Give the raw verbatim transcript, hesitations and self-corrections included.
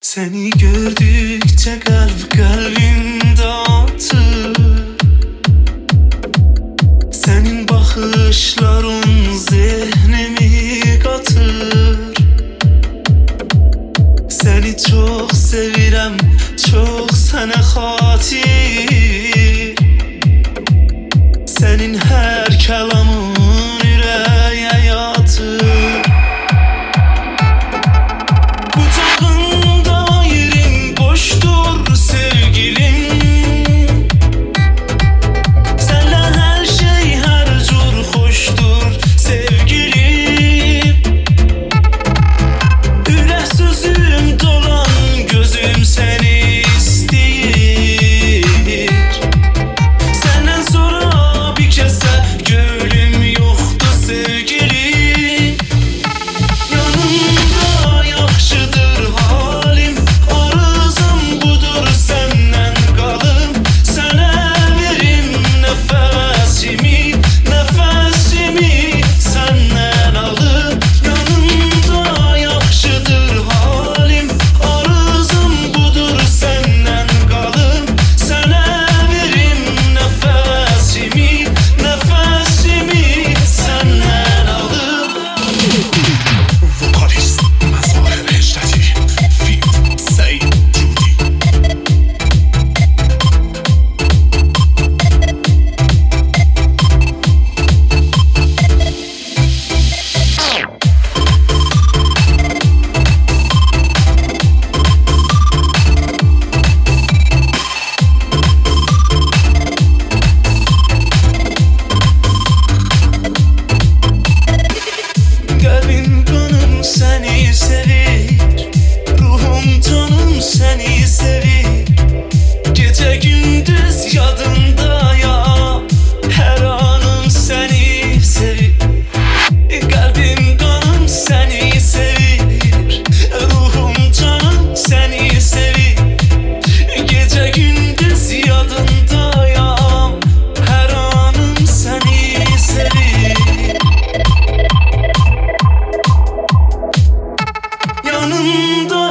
Seni gördükçe kalp kalbimde atır. Senin bakışların zihnimi katır. Seni çok sevirem, çok sana hatir. Senin her kelamın yüreğe yatır. Kucağında yerin boştur sevgilim. Senle her şey her cür hoştur sevgilim. Ürək sözüm dolan gözüm seni isteyir. Senden sonra bir kese gönlüm yoktu sevgilim. Yanımda yaxşıdır halim, arzum budur senden kalım. Sana verim nefesimi, nefesimi senden alım. Yanımda yaxşıdır halim, arzum budur senden kalım. Sana verim nefesimi, nefesimi senden alım. Vokalist Mazhar Hecdeti feat. Say Judy. Kalbim kanım seni sevir, ruhum canım seni sevir. Gece gündüz yadımda ya, her anım seni sevir. Kalbim kanım seni sevir, ruhum canım seni sevir. Gece gündüz yadımda ya, her anım seni sevir. Yanımda